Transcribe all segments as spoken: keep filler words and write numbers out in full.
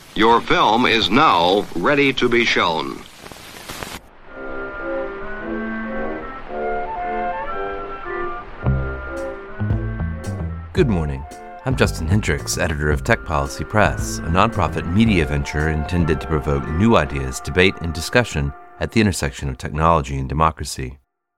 Your film is now ready to be shown. Good morning. I'm Justin Hendricks, editor of Tech Policy Press, a nonprofit media venture intended to provoke new ideas, debate, and discussion at the intersection of technology and democracy.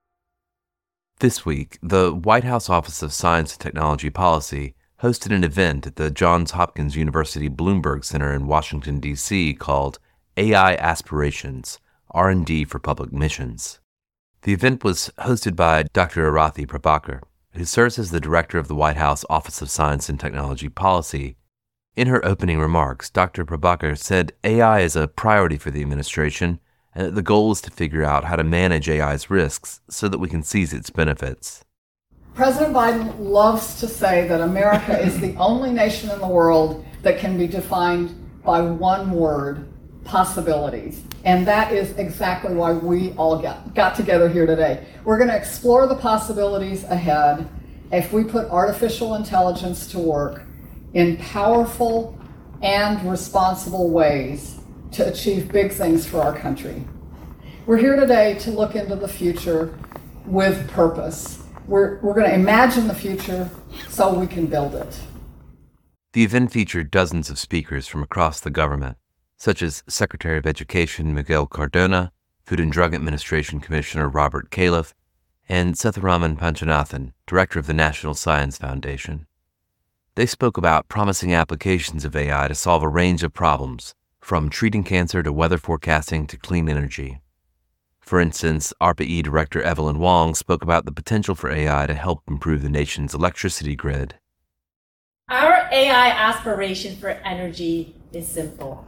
This week, the White House Office of Science and Technology Policy hosted an event at the Johns Hopkins University Bloomberg Center in Washington, D C called A I Aspirations, R and D for Public Missions. The event was hosted by Doctor Arathi Prabhakar, who serves as the director of the White House Office of Science and Technology Policy. In her opening remarks, Doctor Prabhakar said A I is a priority for the administration and that the goal is to figure out how to manage A I's risks so that we can seize its benefits. President Biden loves to say that America is the only nation in the world that can be defined by one word, possibilities. And that is exactly why we all got, got together here today. We're going to explore the possibilities ahead if we put artificial intelligence to work in powerful and responsible ways to achieve big things for our country. We're here today to look into the future with purpose. We're, we're going to imagine the future so we can build it. The event featured dozens of speakers from across the government, such as Secretary of Education Miguel Cardona, Food and Drug Administration Commissioner Robert Califf, and Sethuraman Panchanathan, Director of the National Science Foundation. They spoke about promising applications of A I to solve a range of problems, from treating cancer to weather forecasting to clean energy. For instance, ARPA-E Director Evelyn Wong spoke about the potential for A I to help improve the nation's electricity grid. Our A I aspiration for energy is simple.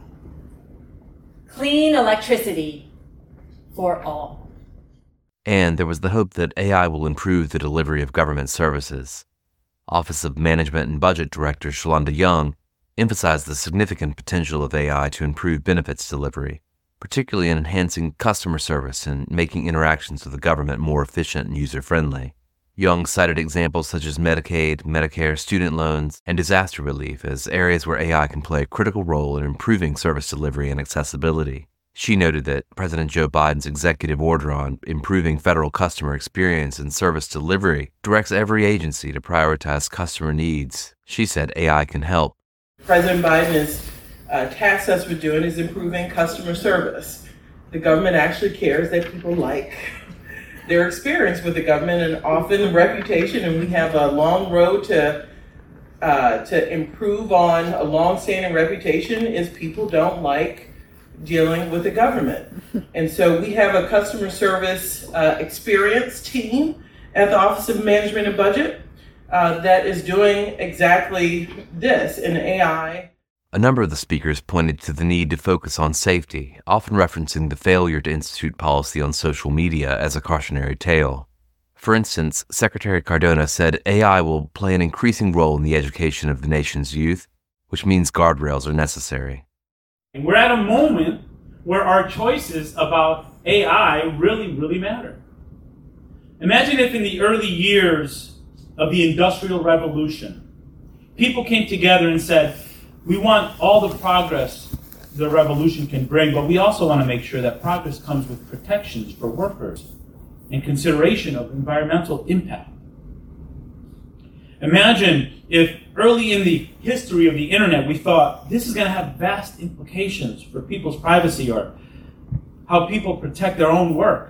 Clean electricity for all. And there was the hope that A I will improve the delivery of government services. Office of Management and Budget Director Shalanda Young emphasized the significant potential of A I to improve benefits delivery, particularly in enhancing customer service and making interactions with the government more efficient and user-friendly. Young cited examples such as Medicaid, Medicare, student loans, and disaster relief as areas where A I can play a critical role in improving service delivery and accessibility. She noted that President Joe Biden's executive order on improving federal customer experience and service delivery directs every agency to prioritize customer needs. She said A I can help. President Biden has uh, tasked us with doing is improving customer service. The government actually cares that people like their experience with the government and often the reputation, and we have a long road to uh, to improve on. A long-standing reputation is people don't like dealing with the government. And so we have a customer service uh, experience team at the Office of Management and Budget uh, that is doing exactly this in A I. A number of the speakers pointed to the need to focus on safety, often referencing the failure to institute policy on social media as a cautionary tale. For instance, Secretary Cardona said A I will play an increasing role in the education of the nation's youth, which means guardrails are necessary. And we're at a moment where our choices about A I really, really matter. Imagine if in the early years of the Industrial Revolution, people came together and said, we want all the progress the revolution can bring, but we also want to make sure that progress comes with protections for workers and consideration of environmental impact. Imagine if early in the history of the internet we thought this is going to have vast implications for people's privacy or how people protect their own work.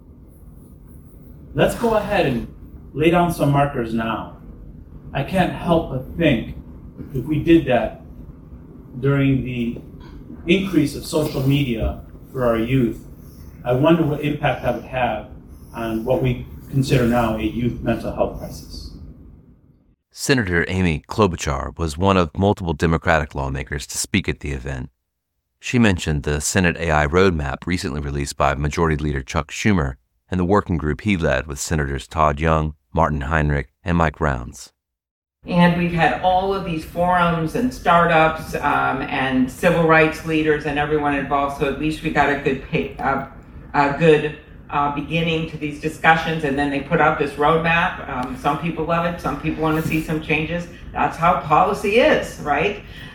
Let's go ahead and lay down some markers now. I can't help but think if we did that during the increase of social media for our youth, I wonder what impact that would have on what we consider now a youth mental health crisis. Senator Amy Klobuchar was one of multiple Democratic lawmakers to speak at the event. She mentioned the Senate A I roadmap recently released by Majority Leader Chuck Schumer and the working group he led with Senators Todd Young, Martin Heinrich, and Mike Rounds. And we've had all of these forums and startups um, and civil rights leaders and everyone involved, so at least we got a good pay, uh, a good uh, beginning to these discussions. And then they put out this roadmap. Um, some people love it, some people want to see some changes. That's how policy is, right?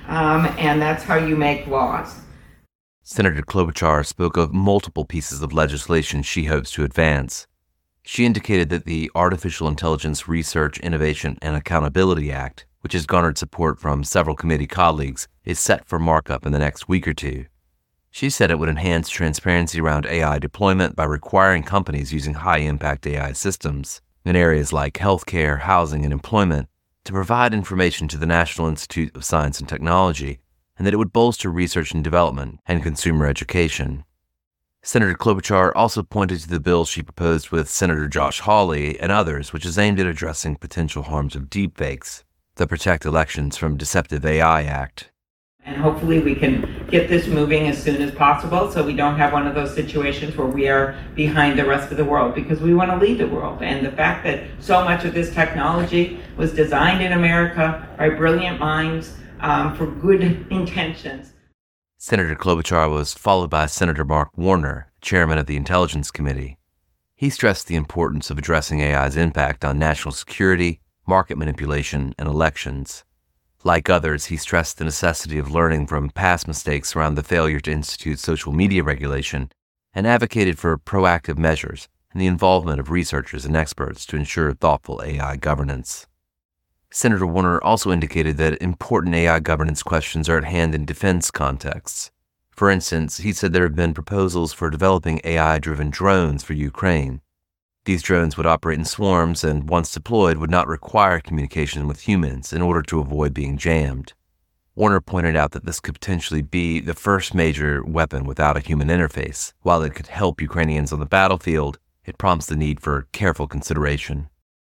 um, and that's how you make laws. Senator Klobuchar spoke of multiple pieces of legislation she hopes to advance. She indicated that the Artificial Intelligence Research, Innovation, and Accountability Act, which has garnered support from several committee colleagues, is set for markup in the next week or two. She said it would enhance transparency around A I deployment by requiring companies using high-impact A I systems in areas like healthcare, housing, and employment to provide information to the National Institute of Science and Technology, and that it would bolster research and development and consumer education. Senator Klobuchar also pointed to the bill she proposed with Senator Josh Hawley and others, which is aimed at addressing potential harms of deepfakes, the Protect Elections from Deceptive A I Act. And hopefully we can get this moving as soon as possible so we don't have one of those situations where we are behind the rest of the world, because we want to lead the world. And the fact that so much of this technology was designed in America by brilliant minds um, for good intentions. Senator Klobuchar was followed by Senator Mark Warner, chairman of the Intelligence Committee. He stressed the importance of addressing A I's impact on national security, market manipulation, and elections. Like others, he stressed the necessity of learning from past mistakes around the failure to institute social media regulation and advocated for proactive measures and the involvement of researchers and experts to ensure thoughtful A I governance. Senator Warner also indicated that important A I governance questions are at hand in defense contexts. For instance, he said there have been proposals for developing A I-driven drones for Ukraine. These drones would operate in swarms and, once deployed, would not require communication with humans in order to avoid being jammed. Warner pointed out that this could potentially be the first major weapon without a human interface. While it could help Ukrainians on the battlefield, it prompts the need for careful consideration.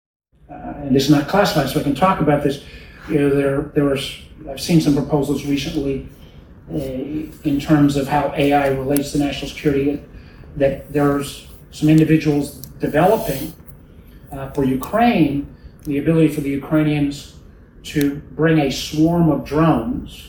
Uh, and this is not classified, so I can talk about this. You know, there, there was, I've seen some proposals recently uh, in terms of how A I relates to national security, that there's some individuals developing uh, for Ukraine the ability for the Ukrainians to bring a swarm of drones,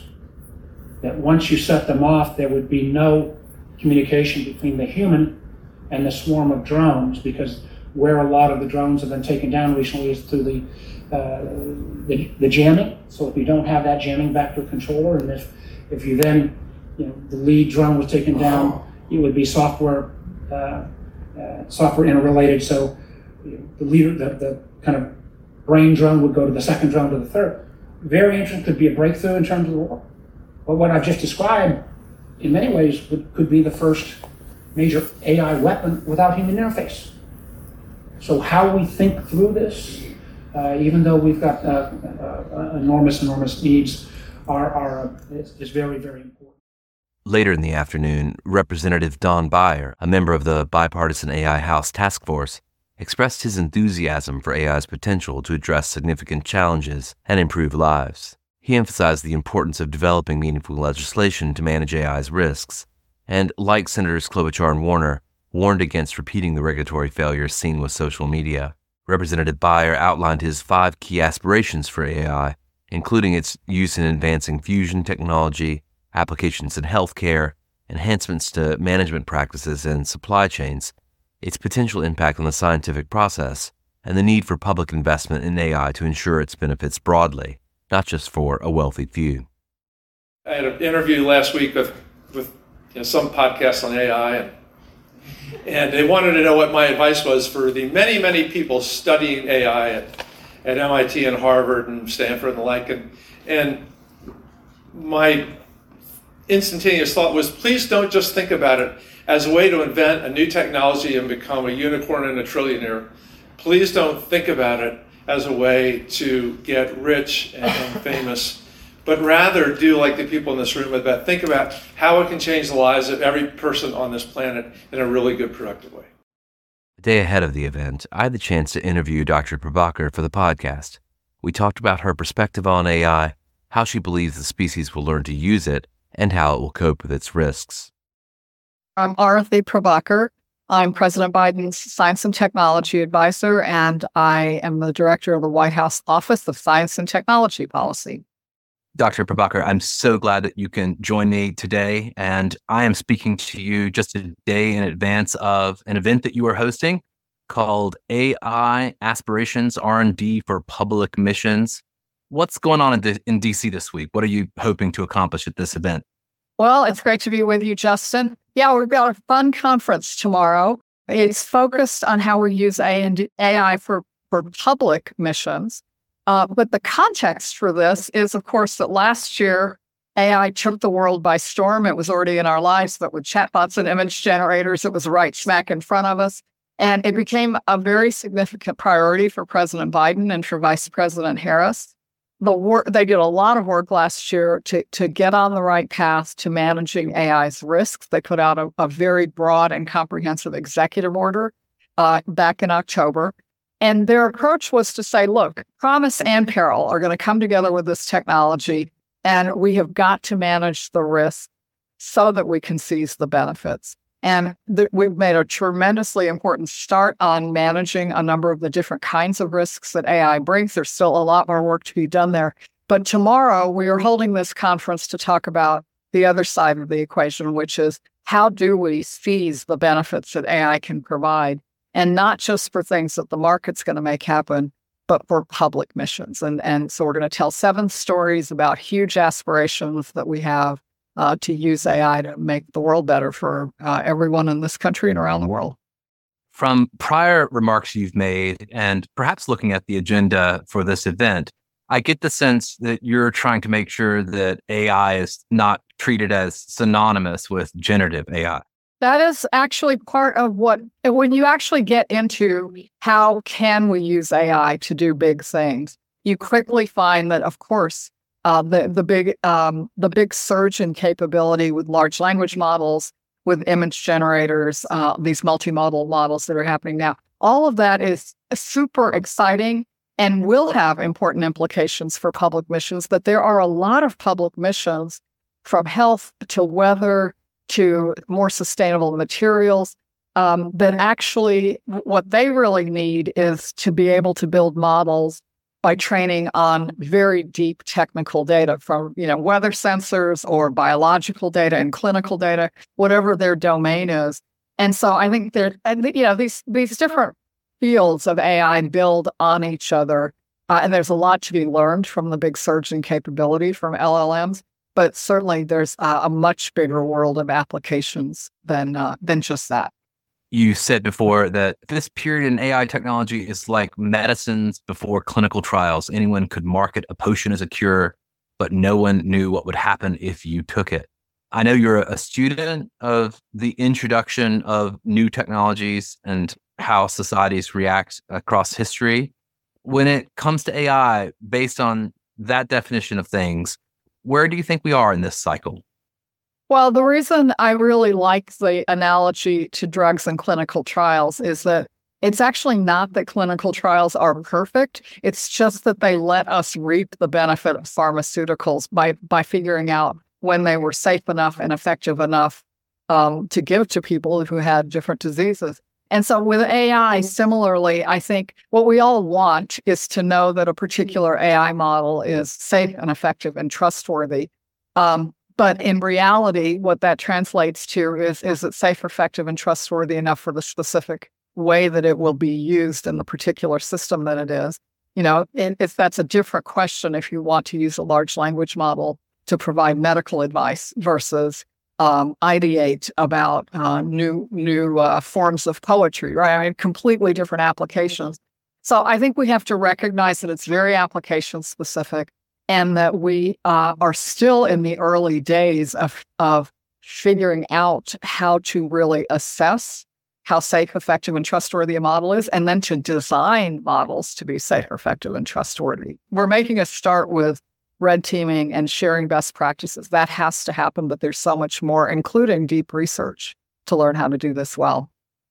that once you set them off, there would be no communication between the human and the swarm of drones, because where a lot of the drones have been taken down recently is through the, uh, the the jamming. So if you don't have that jamming back to a controller, and if if you then, you know, the lead drone was taken down, it would be software uh, uh, software interrelated. So you know, the leader, the, the kind of brain drone would go to the second drone to the third. Very interesting. Could be a breakthrough in terms of the war. But what I've just described, in many ways, would, could be the first major A I weapon without human interface. So how we think through this, uh, even though we've got uh, uh, enormous, enormous needs, are, are uh, is, is very, very important. Later in the afternoon, Representative Don Beyer, a member of the Bipartisan A I House Task Force, expressed his enthusiasm for A I's potential to address significant challenges and improve lives. He emphasized the importance of developing meaningful legislation to manage A I's risks, and, like Senators Klobuchar and Warner, warned against repeating the regulatory failures seen with social media. Representative Beyer outlined his five key aspirations for A I, including its use in advancing fusion technology, applications in healthcare, enhancements to management practices and supply chains, its potential impact on the scientific process, and the need for public investment in A I to ensure its benefits broadly, not just for a wealthy few. I had an interview last week with, with you know, some podcasts on A I, and And they wanted to know what my advice was for the many, many people studying A I at, at M I T and Harvard and Stanford and the like. And, and my instantaneous thought was, please don't just think about it as a way to invent a new technology and become a unicorn and a trillionaire. Please don't think about it as a way to get rich and, and famous. But rather do like the people in this room about think about how it can change the lives of every person on this planet in a really good, productive way. A day ahead of the event, I had the chance to interview Doctor Prabhakar for the podcast. We talked about her perspective on A I, how she believes the species will learn to use it, and how it will cope with its risks. I'm Arathi Prabhakar. I'm President Biden's Science and Technology Advisor, and I am the Director of the White House Office of Science and Technology Policy. Doctor Prabhakar, I'm so glad that you can join me today, and I am speaking to you just a day in advance of an event that you are hosting called A I Aspirations R and D for Public Missions. What's going on in, D- in D C this week? What are you hoping to accomplish at this event? Well, it's great to be with you, Justin. Yeah, we've got a fun conference tomorrow. It's focused on how we use A I for, for public missions. Uh, but the context for this is, of course, that last year, A I took the world by storm. It was already in our lives, but with chatbots and image generators, it was right smack in front of us. And it became a very significant priority for President Biden and for Vice President Harris. The work, they did a lot of work last year to, to get on the right path to managing A I's risks. They put out a, a very broad and comprehensive executive order uh, back in October. And their approach was to say, look, promise and peril are going to come together with this technology, and we have got to manage the risk so that we can seize the benefits. And th- we've made a tremendously important start on managing a number of the different kinds of risks that A I brings. There's still a lot more work to be done there. But tomorrow, we are holding this conference to talk about the other side of the equation, which is how do we seize the benefits that A I can provide? And not just for things that the market's going to make happen, but for public missions. And, and so we're going to tell seven stories about huge aspirations that we have uh, to use A I to make the world better for uh, everyone in this country and around the world. From prior remarks you've made, and perhaps looking at the agenda for this event, I get the sense that you're trying to make sure that A I is not treated as synonymous with generative A I. That is actually part of what, when you actually get into how can we use A I to do big things, you quickly find that, of course, uh, the the big um, the big surge in capability with large language models, with image generators, uh, these multimodal models that are happening now, all of that is super exciting and will have important implications for public missions. But there are a lot of public missions, from health to weather to more sustainable materials, um, that actually what they really need is to be able to build models by training on very deep technical data from, you know, weather sensors or biological data and clinical data, whatever their domain is. And so I think there, you know, these these different fields of A I build on each other, uh, and there's a lot to be learned from the big surge in capability from L L Ms. But certainly there's uh, a much bigger world of applications than uh, than just that. You said before that this period in A I technology is like medicines before clinical trials. Anyone could market a potion as a cure, but no one knew what would happen if you took it. I know you're a student of the introduction of new technologies and how societies react across history. When it comes to A I, based on that definition of things, where do you think we are in this cycle? Well, the reason I really like the analogy to drugs and clinical trials is that it's actually not that clinical trials are perfect. It's just that they let us reap the benefit of pharmaceuticals by, by figuring out when they were safe enough and effective enough um, to give to people who had different diseases. And so with A I, similarly, I think what we all want is to know that a particular A I model is safe and effective and trustworthy. Um, but in reality, what that translates to is, is it safe, effective, and trustworthy enough for the specific way that it will be used in the particular system that it is? You know, if that's a different question, if you want to use a large language model to provide medical advice versus Um, ideate about uh, new new uh, forms of poetry, right? I mean, completely different applications. So I think we have to recognize that it's very application specific, and that we uh, are still in the early days of of figuring out how to really assess how safe, effective, and trustworthy a model is, and then to design models to be safe, effective, and trustworthy. We're making a start with red teaming and sharing best practices. That has to happen, but there's so much more, including deep research, to learn how to do this well.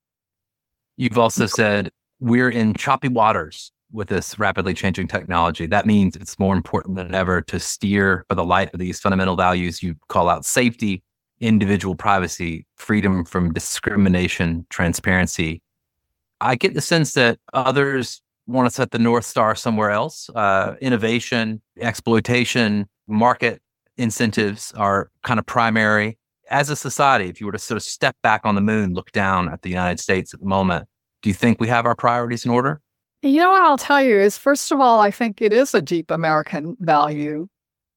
You've also said we're in choppy waters with this rapidly changing technology. That means it's more important than ever to steer by the light of these fundamental values you call out: safety, individual privacy, freedom from discrimination, transparency. I get the sense that others want to set the North Star somewhere else. Uh, innovation, exploitation, market incentives are kind of primary. As a society, if you were to sort of step back on the moon, look down at the United States at the moment, do you think we have our priorities in order? You know what I'll tell you is, first of all, I think it is a deep American value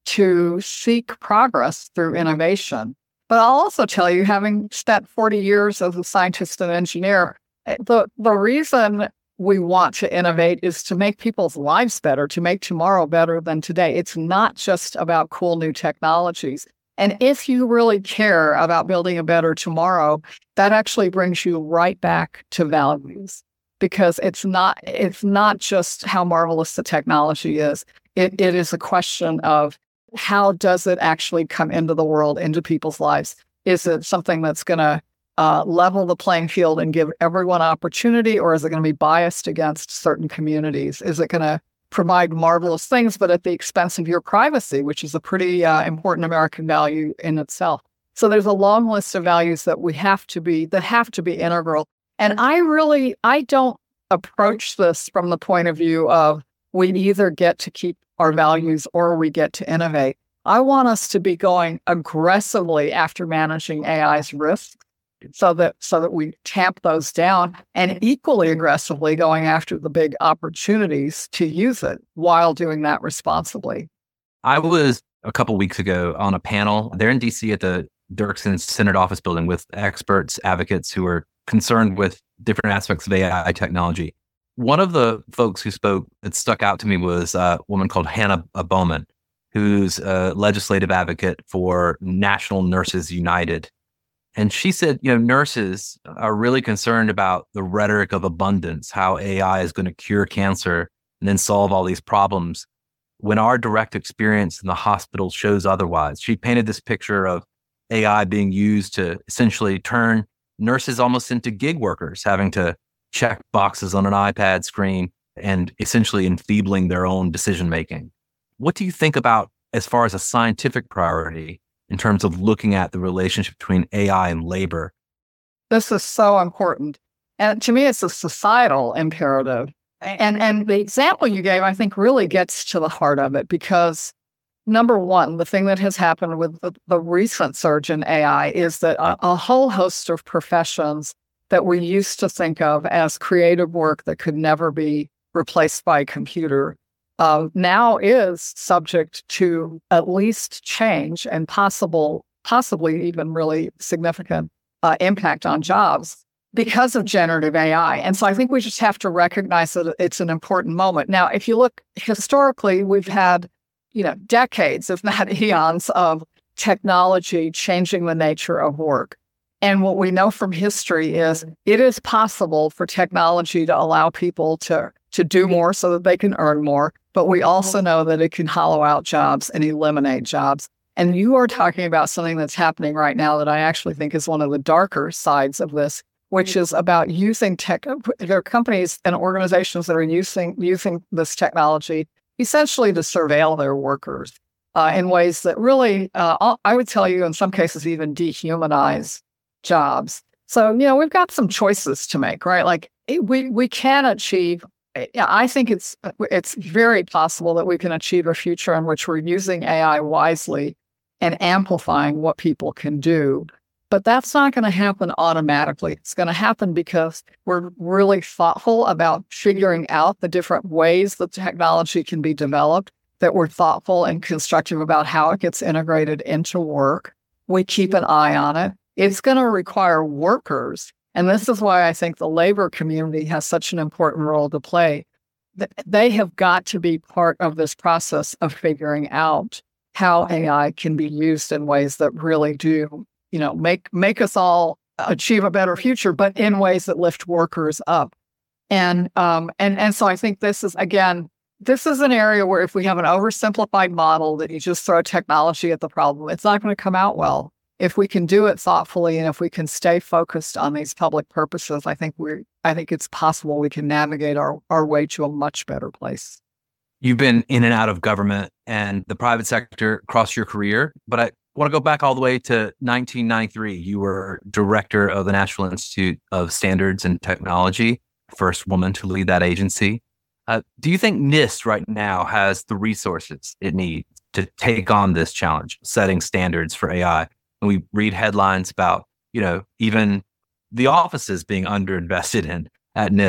to seek progress through innovation. But I'll also tell you, having spent forty years as a scientist and engineer, the, the reason we want to innovate is to make people's lives better, to make tomorrow better than today. It's not just about cool new technologies. And if you really care about building a better tomorrow, that actually brings you right back to values, because it's not it's not just how marvelous the technology is. It, it is a question of how does it actually come into the world, into people's lives? Is it something that's going to uh, level the playing field and give everyone opportunity, or is it going to be biased against certain communities? Is it going to provide marvelous things, but at the expense of your privacy, which is a pretty uh, important American value in itself? So there's a long list of values that we have to be, that have to be integral. And I really, I don't approach this from the point of view of we either get to keep our values or we get to innovate. I want us to be going aggressively after managing A I's risks so that so that we tamp those down, and equally aggressively going after the big opportunities to use it while doing that responsibly. I was a couple weeks ago on a panel there in D C at the Dirksen Senate Office Building with experts, advocates who are concerned with different aspects of A I technology. One of the folks who spoke that stuck out to me was a woman called Hannah Bowman, who's a legislative advocate for National Nurses United. And she said, you know, nurses are really concerned about the rhetoric of abundance, how A I is going to cure cancer and then solve all these problems, when our direct experience in the hospital shows otherwise. She painted this picture of A I being used to essentially turn nurses almost into gig workers, having to check boxes on an iPad screen and essentially enfeebling their own decision-making. What do you think about as far as a scientific priority in terms of looking at the relationship between A I and labor? This is so important. And to me, it's a societal imperative. And, and the example you gave, I think, really gets to the heart of it, because number one, the thing that has happened with the, the recent surge in A I is that a, a whole host of professions that we used to think of as creative work that could never be replaced by a computer uh, now is subject to at least change and possible, possibly even really significant uh, impact on jobs because of generative A I. And so I think we just have to recognize that it's an important moment. Now, if you look historically, we've had, you know, decades, if not eons, of technology changing the nature of work. And what we know from history is it is possible for technology to allow people to, to do more so that they can earn more. But we also know that it can hollow out jobs and eliminate jobs. And you are talking about something that's happening right now that I actually think is one of the darker sides of this, which is about using tech. There are companies and organizations that are using, using this technology essentially to surveil their workers uh, in ways that really, uh, I would tell you, in some cases, even dehumanize jobs. So, you know, we've got some choices to make, right? Like it, we we can achieve, I think it's it's very possible that we can achieve a future in which we're using A I wisely and amplifying what people can do. But that's not going to happen automatically. It's going to happen because we're really thoughtful about figuring out the different ways that technology can be developed, that we're thoughtful and constructive about how it gets integrated into work. We keep an eye on it. It's going to require workers. And this is why I think the labor community has such an important role to play. They have got to be part of this process of figuring out how A I can be used in ways that really do, you know, make make us all achieve a better future, but in ways that lift workers up. And um, and and so I think this is, again, this is an area where if we have an oversimplified model that you just throw technology at the problem, it's not going to come out well. If we can do it thoughtfully and if we can stay focused on these public purposes, I think we're I think it's possible we can navigate our, our way to a much better place. You've been in and out of government and the private sector across your career, but I want to go back all the way to nineteen ninety-three. You were director of the National Institute of Standards and Technology, first woman to lead that agency. Uh, do you think NIST right now has the resources it needs to take on this challenge, setting standards for A I? And we read headlines about, you know, even the offices being underinvested in at NIST.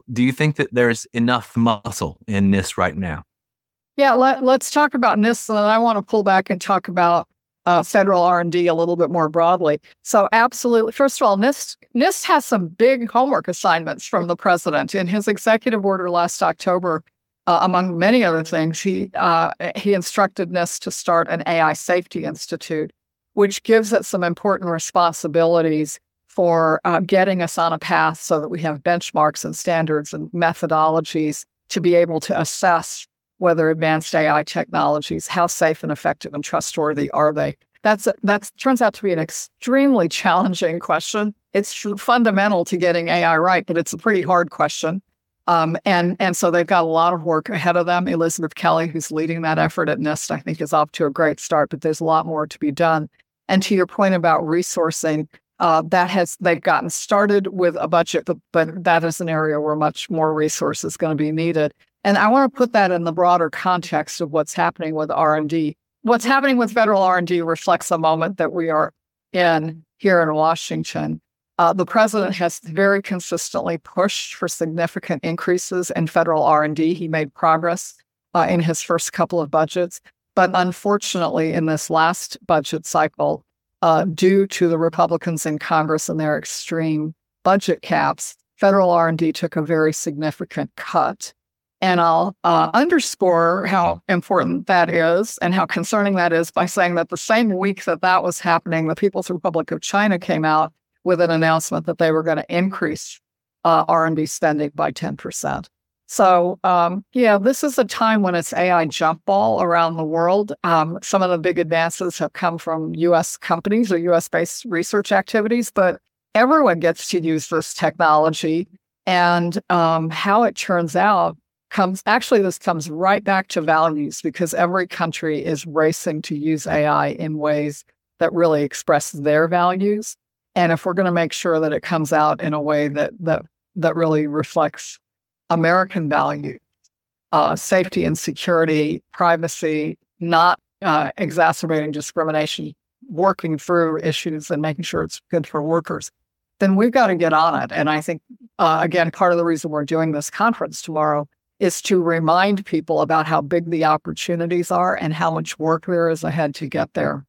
do you think that there's enough muscle in NIST right now? Yeah, let, let's talk about NIST, and then I want to pull back and talk about uh, federal R and D a little bit more broadly. So absolutely, first of all, NIST, NIST has some big homework assignments from the president. In his executive order last October, uh, among many other things, he, uh, he instructed NIST to start an A I Safety Institute, which gives it some important responsibilities for uh, getting us on a path so that we have benchmarks and standards and methodologies to be able to assess whether advanced A I technologies, how safe and effective and trustworthy are they? That's that turns out to be an extremely challenging question. It's fundamental to getting A I right, but it's a pretty hard question. Um, and, and so they've got a lot of work ahead of them. Elizabeth Kelly, who's leading that effort at NIST, I think is off to a great start, but there's a lot more to be done. And to your point about resourcing, uh, that has they've gotten started with a budget, but, but that is an area where much more resource is going to be needed. And I want to put that in the broader context of what's happening with R and D. What's happening with federal R and D reflects a moment that we are in here in Washington. Uh, the president has very consistently pushed for significant increases in federal R and D. He made progress uh, in his first couple of budgets. But unfortunately, in this last budget cycle, uh, due to the Republicans in Congress and their extreme budget caps, federal R and D took a very significant cut. And I'll uh, underscore how important that is and how concerning that is by saying that the same week that that was happening, the People's Republic of China came out with an announcement that they were going to increase uh, R and D spending by ten percent. So, um, yeah, this is a time when it's A I jump ball around the world. Um, some of the big advances have come from U S companies or U S-based research activities, but everyone gets to use this technology. And um, how it turns out comes, actually, this comes right back to values, because every country is racing to use A I in ways that really express their values. And if we're going to make sure that it comes out in a way that that that really reflects American values, uh, safety and security, privacy, not uh, exacerbating discrimination, working through issues and making sure it's good for workers, then we've got to get on it. And I think, uh, again, part of the reason we're doing this conference tomorrow is to remind people about how big the opportunities are and how much work there is ahead to get there.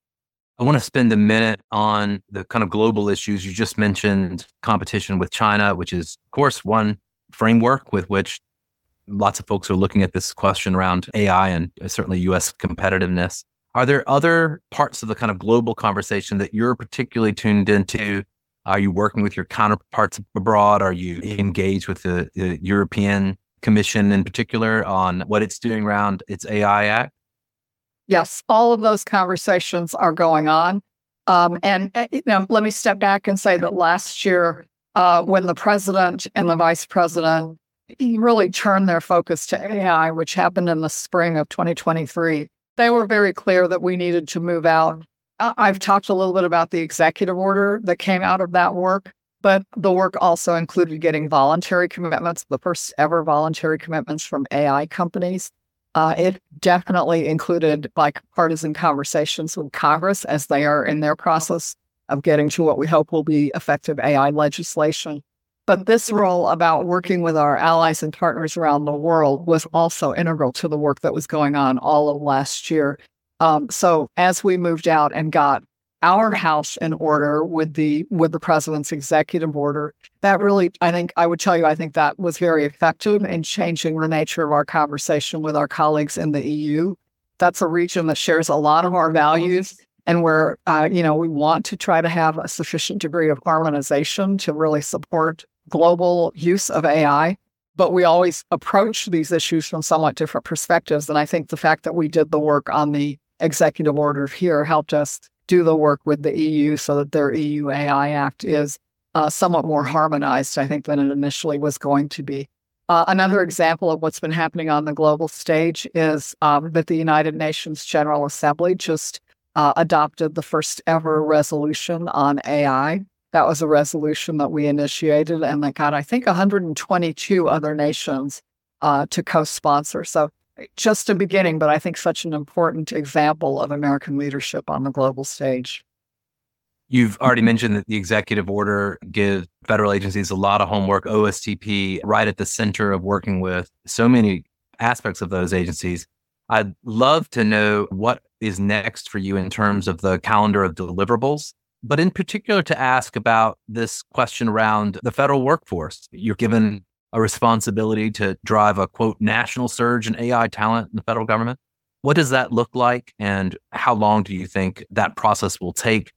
I want to spend a minute on the kind of global issues. You just mentioned competition with China, which is, of course, one framework with which lots of folks are looking at this question around A I and certainly U S competitiveness. Are there other parts of the kind of global conversation that you're particularly tuned into? Are you working with your counterparts abroad? Are you engaged with the, the European Commission in particular on what it's doing around its A I Act? Yes, all of those conversations are going on. Um, and you know, let me step back and say that last year, uh, when the president and the vice president really turned their focus to A I, which happened in the spring of twenty twenty-three, they were very clear that we needed to move out. I've talked a little bit about the executive order that came out of that work, but the work also included getting voluntary commitments, the first ever voluntary commitments from A I companies. Uh, it definitely included bipartisan conversations with Congress as they are in their process of getting to what we hope will be effective A I legislation. But this role about working with our allies and partners around the world was also integral to the work that was going on all of last year. Um, so as we moved out and got our house in order with the with the president's executive order, that really, I think, I would tell you, I think that was very effective in changing the nature of our conversation with our colleagues in the E U. That's a region that shares a lot of our values, and where, uh, you know, we want to try to have a sufficient degree of harmonization to really support global use of A I. But we always approach these issues from somewhat different perspectives. And I think the fact that we did the work on the executive order here helped us do the work with the E U so that their E U A I Act is uh, somewhat more harmonized, I think, than it initially was going to be. Uh, another example of what's been happening on the global stage is um, that the United Nations General Assembly just uh, adopted the first ever resolution on A I. That was a resolution that we initiated and that got, I think, one hundred twenty-two other nations uh, to co-sponsor. So just a beginning, but I think such an important example of American leadership on the global stage. You've already mentioned that the executive order gives federal agencies a lot of homework, O S T P right at the center of working with so many aspects of those agencies. I'd love to know what is next for you in terms of the calendar of deliverables, but in particular to ask about this question around the federal workforce. You're given a responsibility to drive a, quote, national surge in A I talent in the federal government. What does that look like, and how long do you think that process will take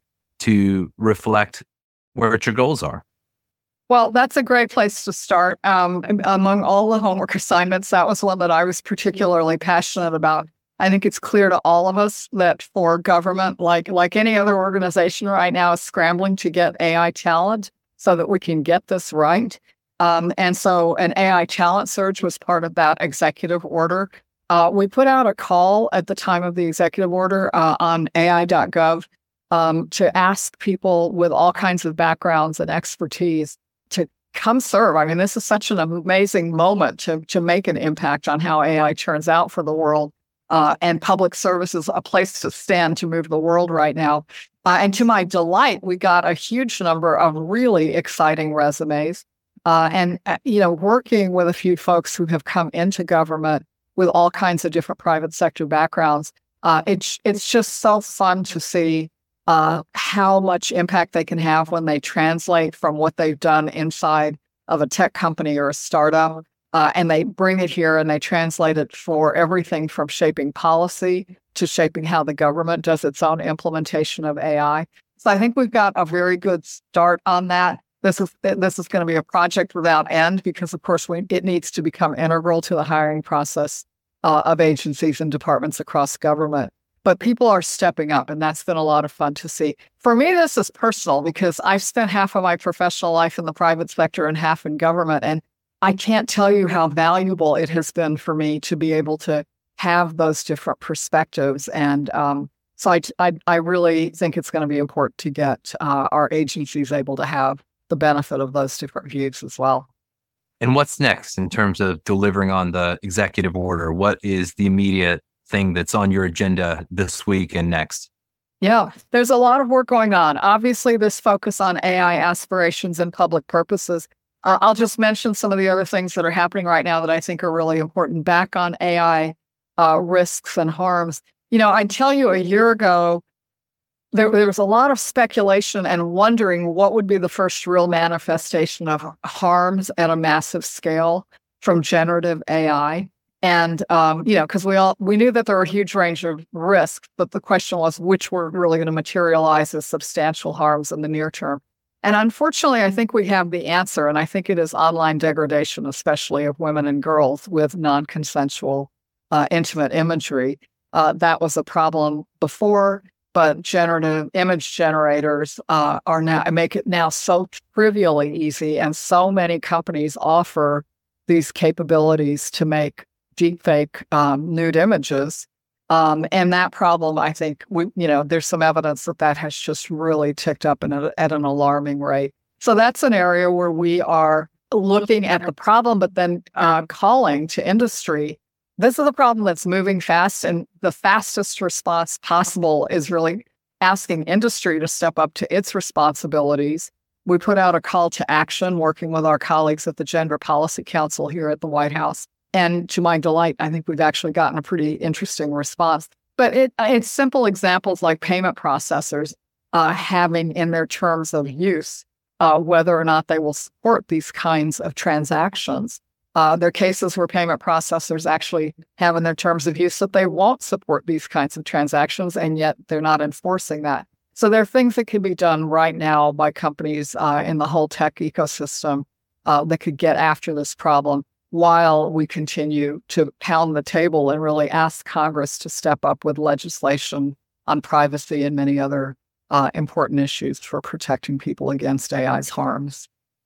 to reflect where your goals are? Well, that's a great place to start. Um, among all the homework assignments, that was one that I was particularly passionate about. I think it's clear to all of us that for government, like like any other organization right now, is scrambling to get A I talent so that we can get this right. Um, and so an A I talent surge was part of that executive order. Uh, we put out a call at the time of the executive order uh, on A I dot gov um, to ask people with all kinds of backgrounds and expertise to come serve. I mean, this is such an amazing moment to, to make an impact on how A I turns out for the world. Uh, and public service is a place to stand to move the world right now. Uh, and to my delight, we got a huge number of really exciting resumes. Uh, and, uh, you know, working with a few folks who have come into government with all kinds of different private sector backgrounds, uh, it's, it's just so fun to see uh, how much impact they can have when they translate from what they've done inside of a tech company or a startup. Uh, and they bring it here and they translate it for everything from shaping policy to shaping how the government does its own implementation of A I. So I think we've got a very good start on that. This is this is going to be a project without end because, of course, we, it needs to become integral to the hiring process uh, of agencies and departments across government. But people are stepping up, and that's been a lot of fun to see. For me, this is personal because I've spent half of my professional life in the private sector and half in government, and I can't tell you how valuable it has been for me to be able to have those different perspectives. And um, so I, I, I really think it's going to be important to get uh, our agencies able to have the benefit of those different views as well. And what's next in terms of delivering on the executive order? What is the immediate thing that's on your agenda this week and next? Yeah, there's a lot of work going on. Obviously, this focus on A I aspirations and public purposes. Uh, I'll just mention some of the other things that are happening right now that I think are really important. Back on A I uh, risks and harms. You know, I tell you, a year ago, there, there was a lot of speculation and wondering what would be the first real manifestation of harms at a massive scale from generative A I. And, um, you know, because we all we knew that there were a huge range of risks, but the question was which were really going to materialize as substantial harms in the near term. And unfortunately, I think we have the answer, and I think it is online degradation, especially of women and girls with non-consensual uh, intimate imagery. Uh, that was a problem before, but generative image generators uh, are now make it now so trivially easy, and so many companies offer these capabilities to make deepfake um, nude images. Um, and that problem, I think, we, you know, there's some evidence that that has just really ticked up in a, at an alarming rate. So that's an area where we are looking at the problem, but then uh, calling to industry. This is a problem that's moving fast, and the fastest response possible is really asking industry to step up to its responsibilities. We put out a call to action working with our colleagues at the Gender Policy Council here at the White House. And to my delight, I think we've actually gotten a pretty interesting response. But it, it's simple examples like payment processors uh, having in their terms of use uh, whether or not they will support these kinds of transactions. Uh, there are cases where payment processors actually have in their terms of use that they won't support these kinds of transactions, and yet they're not enforcing that. So there are things that can be done right now by companies uh, in the whole tech ecosystem uh, that could get after this problem, while we continue to pound the table and really ask Congress to step up with legislation on privacy and many other uh, important issues for protecting people against A I's harms.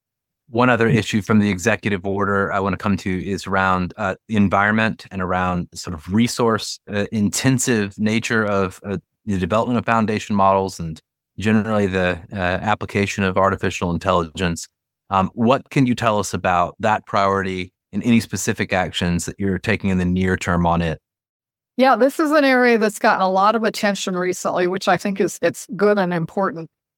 One other issue from the executive order I want to come to is around uh, the environment and around sort of resource uh, intensive nature of uh, the development of foundation models and generally the uh, application of artificial intelligence. Um, what can you tell us about that priority and any specific actions that you're taking in the near term on it? Yeah, this is an area that's gotten a lot of attention recently, which I think is it's good and important.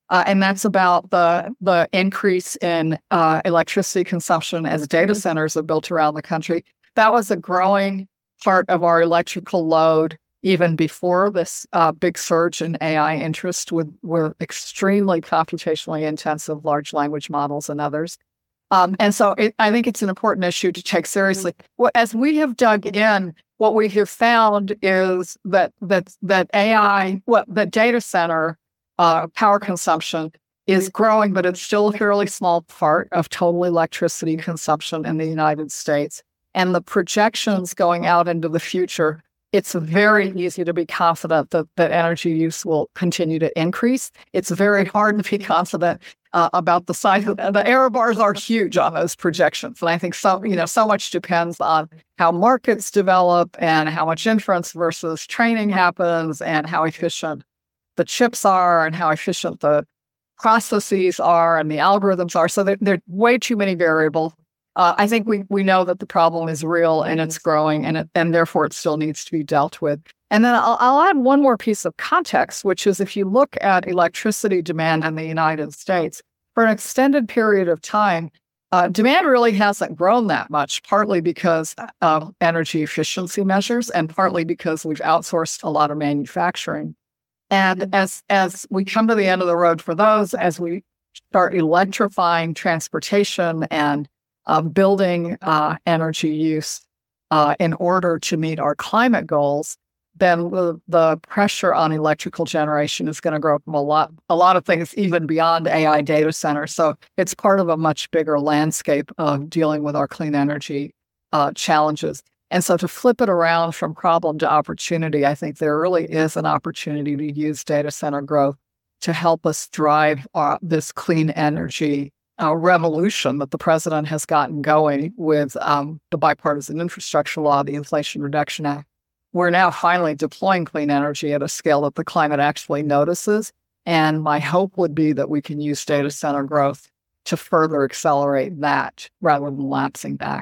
uh, and that's about the the increase in uh, electricity consumption as data centers are built around the country. That was a growing part of our electrical load even before this uh, big surge in A I interest with were extremely computationally intensive large language models and others. Um, and so it, I think it's an important issue to take seriously. Well, as we have dug in, what we have found is that that that A I, what well, the data center uh, power consumption is growing, but it's still a fairly small part of total electricity consumption in the United States. And the projections going out into the future, it's very easy to be confident that, that energy use will continue to increase. It's very hard to be confident uh, about the size of the error bars are huge on those projections. And I think so, you know, so much depends on how markets develop and how much inference versus training happens and how efficient the chips are and how efficient the processes are and the algorithms are. So there, there are way too many variables. Uh, I think we we know that the problem is real and it's growing and it, and therefore it still needs to be dealt with. And then I'll, I'll add one more piece of context, which is if you look at electricity demand in the United States, for an extended period of time, uh, demand really hasn't grown that much, partly because of energy efficiency measures and partly because we've outsourced a lot of manufacturing. And as as we come to the end of the road for those, as we start electrifying transportation and Uh, building uh, energy use uh, in order to meet our climate goals, then the, the pressure on electrical generation is going to grow from a lot, a lot of things, even beyond A I data centers. So it's part of a much bigger landscape of dealing with our clean energy uh, challenges. And so to flip it around from problem to opportunity, I think there really is an opportunity to use data center growth to help us drive uh, this clean energy Uh, revolution that the president has gotten going with um, the bipartisan infrastructure law, the Inflation Reduction Act. We're now finally deploying clean energy at a scale that the climate actually notices. And my hope would be that we can use data center growth to further accelerate that rather than lapsing back.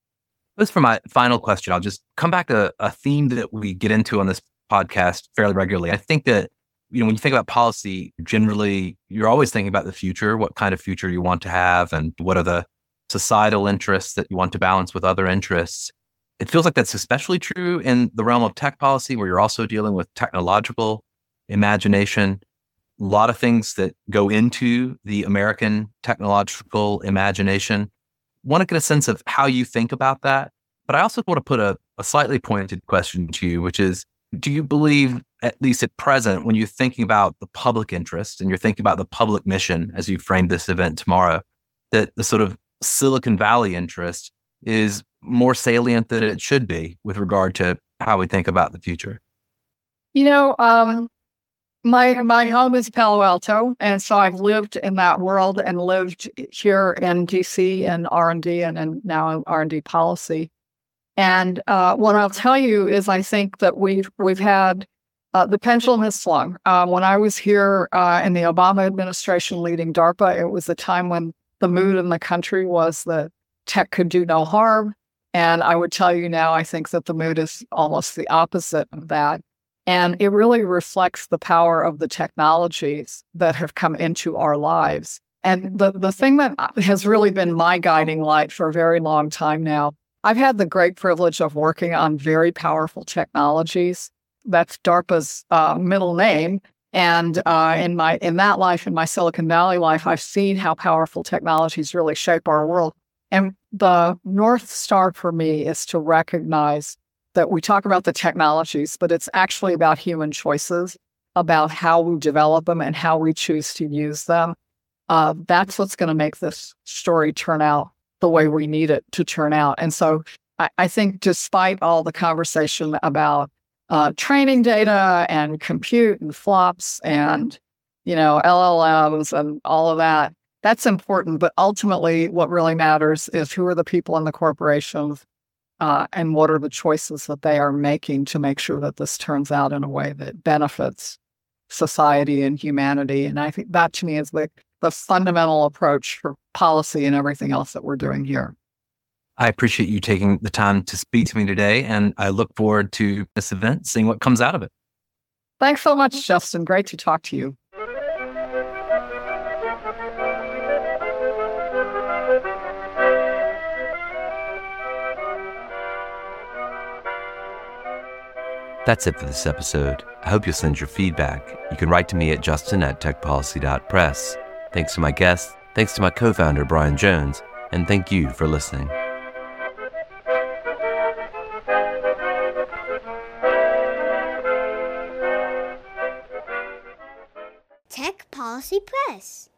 Just for my final question, I'll just come back to a theme that we get into on this podcast fairly regularly. I think that you know, when you think about policy, generally, you're always thinking about the future, what kind of future you want to have, and what are the societal interests that you want to balance with other interests. It feels like that's especially true in the realm of tech policy, where you're also dealing with technological imagination, a lot of things that go into the American technological imagination. I want to get a sense of how you think about that. But I also want to put a, a slightly pointed question to you, which is, do you believe, at least at present, when you're thinking about the public interest and you're thinking about the public mission as you frame this event tomorrow, that the sort of Silicon Valley interest is more salient than it should be with regard to how we think about the future? You know, um, my my home is Palo Alto, and so I've lived in that world and lived here in D C and R and D and, and now in R and D policy. And uh, what I'll tell you is I think that we've, we've had, uh, the pendulum has swung. Uh, when I was here uh, in the Obama administration leading DARPA, it was a time when the mood in the country was that tech could do no harm. And I would tell you now, I think that the mood is almost the opposite of that. And it really reflects the power of the technologies that have come into our lives. And the, the thing that has really been my guiding light for a very long time now, I've had the great privilege of working on very powerful technologies. That's DARPA's uh, middle name. And uh, in my in that life, in my Silicon Valley life, I've seen how powerful technologies really shape our world. And the North Star for me is to recognize that we talk about the technologies, but it's actually about human choices, about how we develop them and how we choose to use them. Uh, that's what's going to make this story turn out the way we need it to turn out. And so I, I think despite all the conversation about uh, training data and compute and flops and, you know, L L Ms and all of that, that's important. But ultimately, what really matters is who are the people in the corporations uh, and what are the choices that they are making to make sure that this turns out in a way that benefits society and humanity. And I think that to me is the the fundamental approach for policy and everything else that we're doing here. I appreciate you taking the time to speak to me today, and I look forward to this event, seeing what comes out of it. Thanks so much, Justin. Great to talk to you. That's it for this episode. I hope you'll send your feedback. You can write to me at justin at tech policy dot press. Thanks to my guests, thanks to my co-founder, Brian Jones, and thank you for listening. Tech Policy Press.